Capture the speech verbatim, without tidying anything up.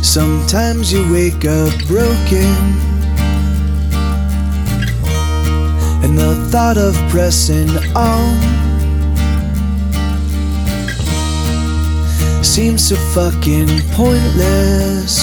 Sometimes you wake up broken, and the thought of pressing on seems so fucking pointless.